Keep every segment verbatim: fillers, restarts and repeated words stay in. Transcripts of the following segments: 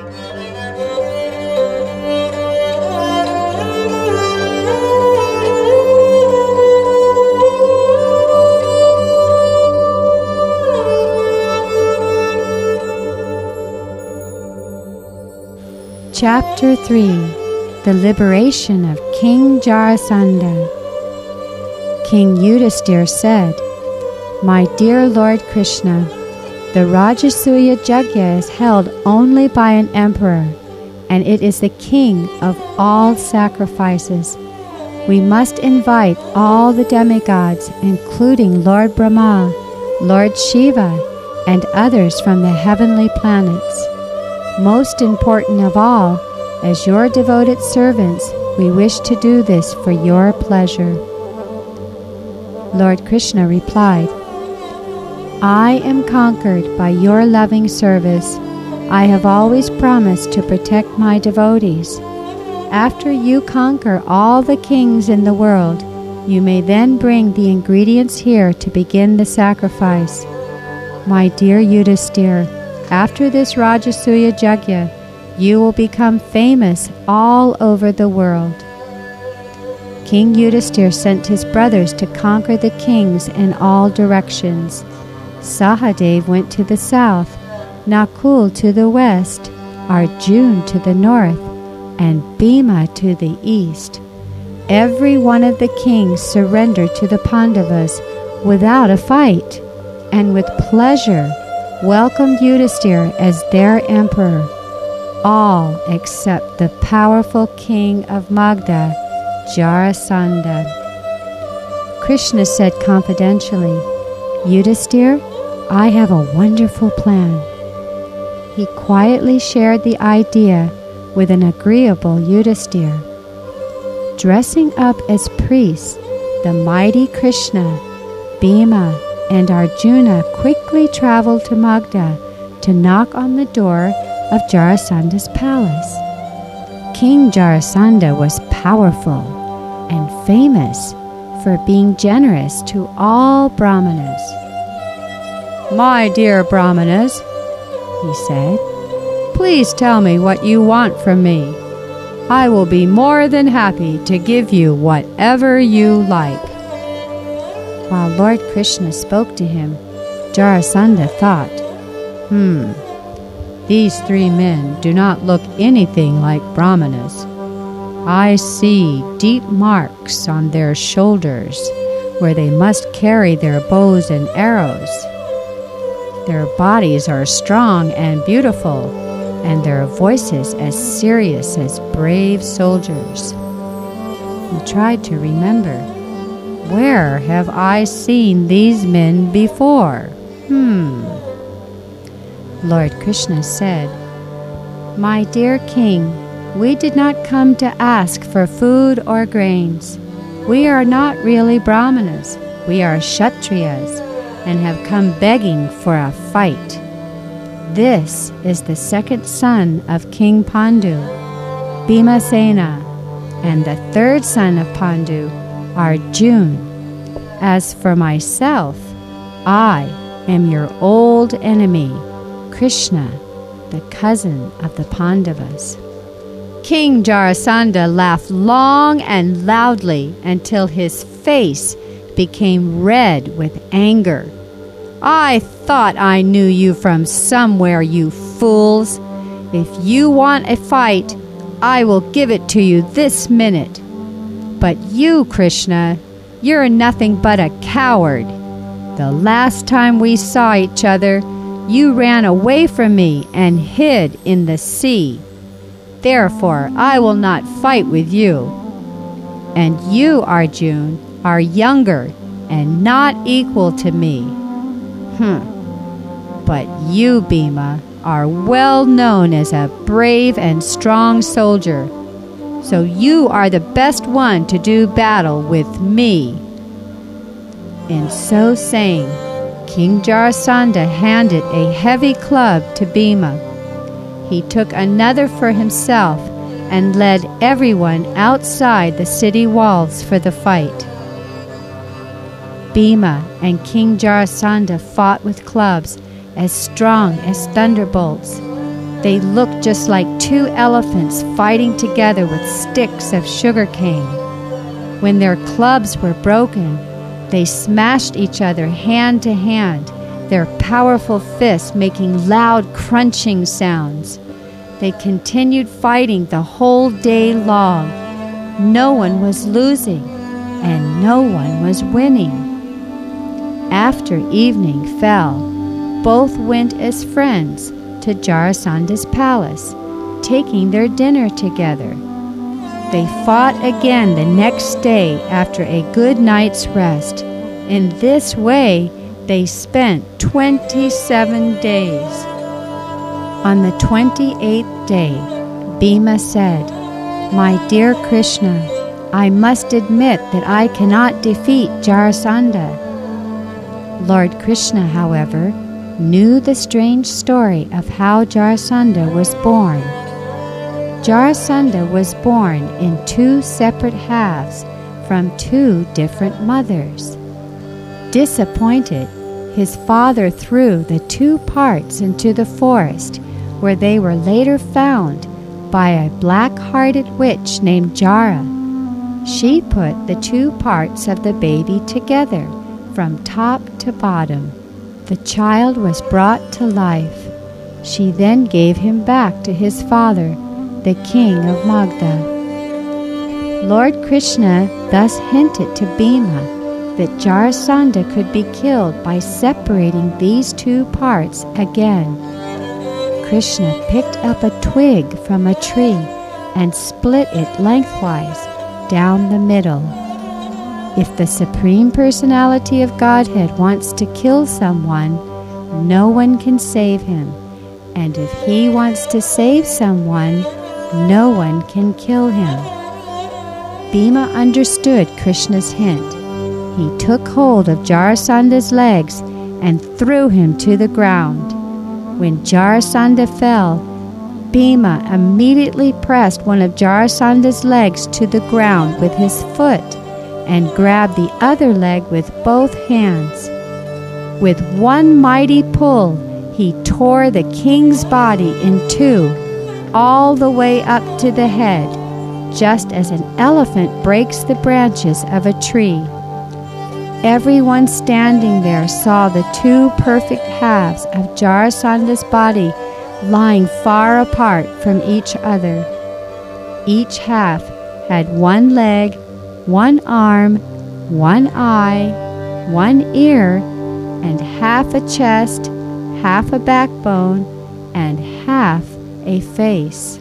Chapter three. The Liberation of King Jarasandha. King Yudhisthira said, "My dear Lord Krishna, the Rajasuya Yajna is held only by an emperor, and it is the king of all sacrifices. We must invite all the demigods, including Lord Brahma, Lord Shiva, and others from the heavenly planets. Most important of all, as your devoted servants, we wish to do this for your pleasure." Lord Krishna replied, "I am conquered by your loving service. I have always promised to protect my devotees. After you conquer all the kings in the world, you may then bring the ingredients here to begin the sacrifice. My dear Yudhisthira, after this Rajasuya Yajna, you will become famous all over the world." King Yudhisthira sent his brothers to conquer the kings in all directions. Sahadev went to the south, Nakul to the west, Arjun to the north, and Bhima to the east. Every one of the kings surrendered to the Pandavas without a fight, and with pleasure welcomed Yudhisthira as their emperor, all except the powerful king of Magda, Jarasandha. Krishna said confidentially, "Yudhisthira, I have a wonderful plan." He quietly shared the idea with an agreeable Yudhisthira. Dressing up as priests, the mighty Krishna, Bhima, and Arjuna quickly traveled to Magda to knock on the door of Jarasandha's palace. King Jarasandha was powerful and famous for being generous to all Brahmanas. "My dear Brahmanas," he said, "please tell me what you want from me. I will be more than happy to give you whatever you like." While Lord Krishna spoke to him, Jarasandha thought, Hmm, these three men do not look anything like Brahmanas. I see deep marks on their shoulders where they must carry their bows and arrows. Their bodies are strong and beautiful, and their voices as serious as brave soldiers. He tried to remember, where have I seen these men before? Hmm. Lord Krishna said, "My dear king, we did not come to ask for food or grains. We are not really Brahmanas. We are Kshatriyas and have come begging for a fight. This is the second son of King Pandu, Bhimasena, and the third son of Pandu, Arjun. As for myself, I am your old enemy, Krishna, the cousin of the Pandavas." King Jarasandha laughed long and loudly until his face became red with anger. "I thought I knew you from somewhere, you fools. If you want a fight, I will give it to you this minute. But you, Krishna, you're nothing but a coward. The last time we saw each other, you ran away from me and hid in the sea. Therefore, I will not fight with you. And you, Arjun, are younger and not equal to me. Hmm. But you, Bhima, are well known as a brave and strong soldier. So you are the best one to do battle with me." In so saying, King Jarasandha handed a heavy club to Bhima. He took another for himself and led everyone outside the city walls for the fight. Bhima and King Jarasandha fought with clubs as strong as thunderbolts. They looked just like two elephants fighting together with sticks of sugar cane. When their clubs were broken, they smashed each other hand to hand, their powerful fists making loud crunching sounds. They continued fighting the whole day long. No one was losing, and no one was winning. After evening fell, both went as friends to Jarasanda's palace, taking their dinner together. They fought again the next day after a good night's rest. In this way, they spent twenty-seven days. On the twenty-eighth day, Bhima said, "My dear Krishna, I must admit that I cannot defeat Jarasandha." Lord Krishna, however, knew the strange story of how Jarasandha was born. Jarasandha was born in two separate halves from two different mothers. Disappointed, his father threw the two parts into the forest, where they were later found by a black-hearted witch named Jara. She put the two parts of the baby together from top to bottom. The child was brought to life. She then gave him back to his father, the king of Magda. Lord Krishna thus hinted to Bhima that Jarasandha could be killed by separating these two parts again. Krishna picked up a twig from a tree and split it lengthwise down the middle. If the Supreme Personality of Godhead wants to kill someone, no one can save him. And if he wants to save someone, no one can kill him. Bhima understood Krishna's hint. He took hold of Jarasandha's legs and threw him to the ground. When Jarasandha fell, Bhima immediately pressed one of Jarasandha's legs to the ground with his foot and grabbed the other leg with both hands. With one mighty pull, he tore the king's body in two, all the way up to the head, just as an elephant breaks the branches of a tree. Everyone standing there saw the two perfect halves of Jarasandha's body lying far apart from each other. Each half had one leg, one arm, one eye, one ear, and half a chest, half a backbone, and half a face.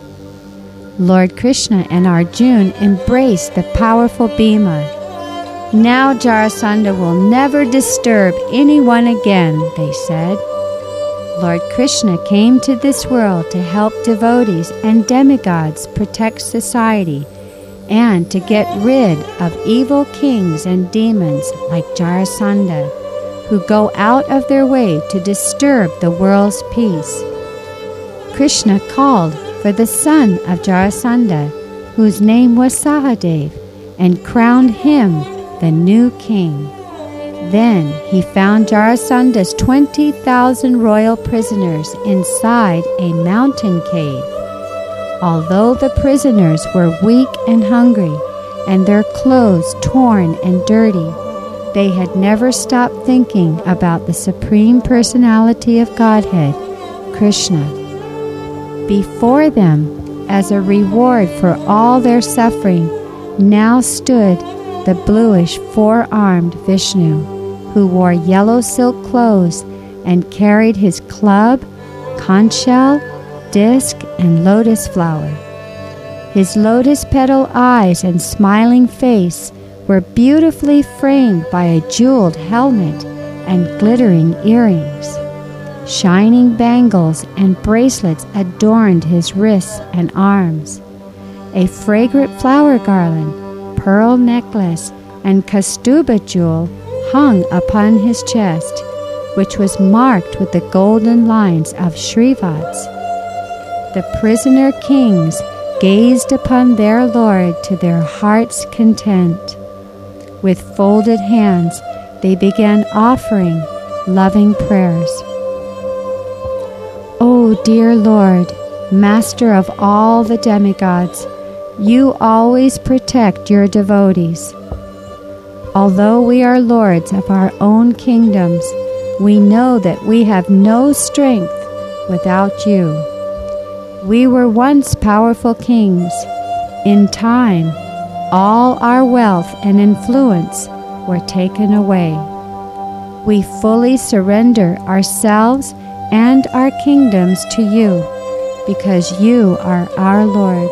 Lord Krishna and Arjuna embraced the powerful Bhima. "Now Jarasandha will never disturb anyone again," they said. Lord Krishna came to this world to help devotees and demigods protect society and to get rid of evil kings and demons like Jarasandha, who go out of their way to disturb the world's peace. Krishna called for the son of Jarasandha, whose name was Sahadev, and crowned him the new king. Then he found Jarasandha's twenty thousand royal prisoners inside a mountain cave. Although the prisoners were weak and hungry, and their clothes torn and dirty, they had never stopped thinking about the Supreme Personality of Godhead, Krishna. Before them, as a reward for all their suffering, now stood the bluish four-armed Vishnu, who wore yellow silk clothes and carried his club, conch shell, disc, and lotus flower. His lotus petal eyes and smiling face were beautifully framed by a jeweled helmet and glittering earrings. Shining bangles and bracelets adorned his wrists and arms. A fragrant flower garland, pearl necklace, and kastuba jewel hung upon his chest, which was marked with the golden lines of Shrivats. The prisoner kings gazed upon their lord to their heart's content. With folded hands, they began offering loving prayers. O dear Lord, Master of all the demigods, you always protect your devotees. Although we are lords of our own kingdoms, we know that we have no strength without you. We were once powerful kings. In time, all our wealth and influence were taken away. We fully surrender ourselves and our kingdoms to you, because you are our Lord.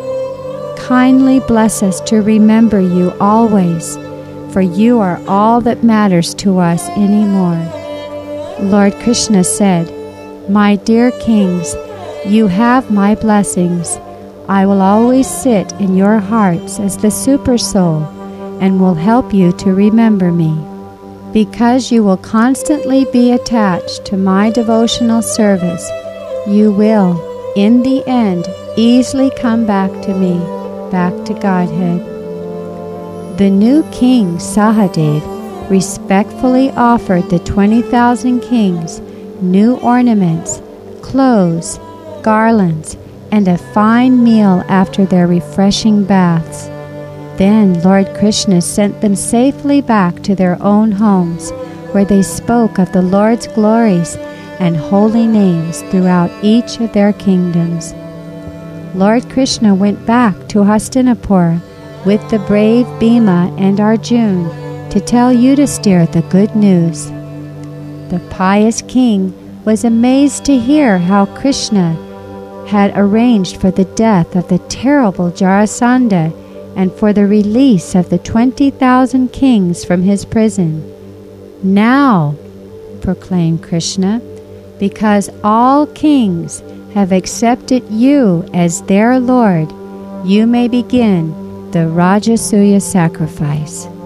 Kindly bless us to remember you always, for you are all that matters to us anymore. Lord Krishna said, "My dear kings, you have my blessings. I will always sit in your hearts as the Super Soul and will help you to remember me. Because you will constantly be attached to my devotional service, you will, in the end, easily come back to me, back to Godhead." The new king, Sahadev, respectfully offered the twenty thousand kings new ornaments, clothes, garlands, and a fine meal after their refreshing baths. Then Lord Krishna sent them safely back to their own homes, where they spoke of the Lord's glories and holy names throughout each of their kingdoms. Lord Krishna went back to Hastinapur with the brave Bhima and Arjuna to tell Yudhisthira the good news. The pious king was amazed to hear how Krishna had arranged for the death of the terrible Jarasandha and for the release of the twenty thousand kings from his prison. "Now," proclaimed Krishna, "because all kings have accepted you as their Lord, you may begin the Rajasuya sacrifice."